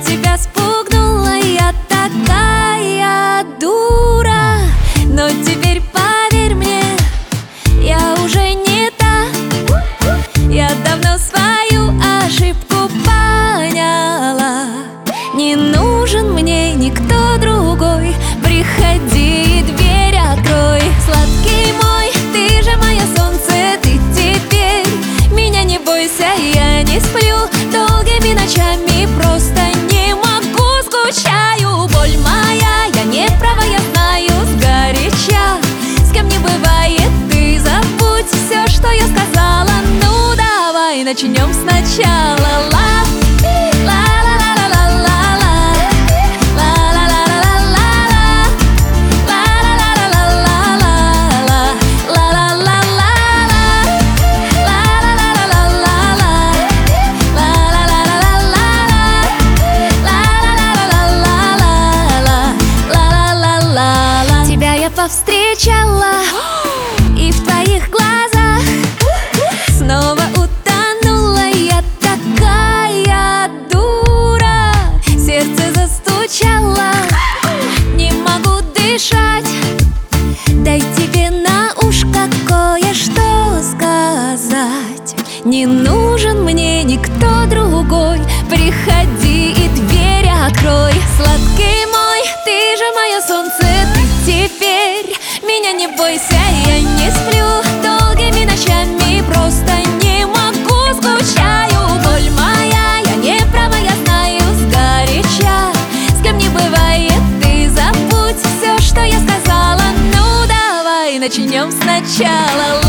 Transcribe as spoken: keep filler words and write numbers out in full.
тебя спугнула, я такая дура. Но теперь поверь мне, я уже не та. Я давно свою ошибку поняла. Не нужен мне никто другой. Приходи и дверь открой. Сладкий мой, ты же мое солнце, ты теперь меня не бойся. Я не сплю долгими ночами, просто не могу, скучаю. Боль моя, я не права, я знаю сгоряча. С кем не бывает, ты забудь все, что я сказала. Ну давай начнем сначала. Ла, ла, ла, ла, ла, ла, ла. Ла, ла, ла, ла, ла, ла. Ла, ла, ла, ла, ла, ла. Ла, ла, ла, ла, ла. Ла, ла, ла, ла, ла, ла. Ла, ла, ла, ла, ла, ла. Ла, ла, ла, ла, ла, ла. Тебя я повстречала, и в твоих глазах снова утонула. Я такая дура, сердце застучало, не могу дышать. Дай тебе на ушко кое-что сказать. Не нужен мне никто другой. Приходи и дверь открой. Сладкий мой, ты же мое солнце, ты теперь меня не бойся. Я не сплю долгими ночами, просто не могу, скучаю. Боль моя, я не права, я знаю сгоряча. С кем не бывает, ты забудь все, что я сказала. Ну давай начнем сначала.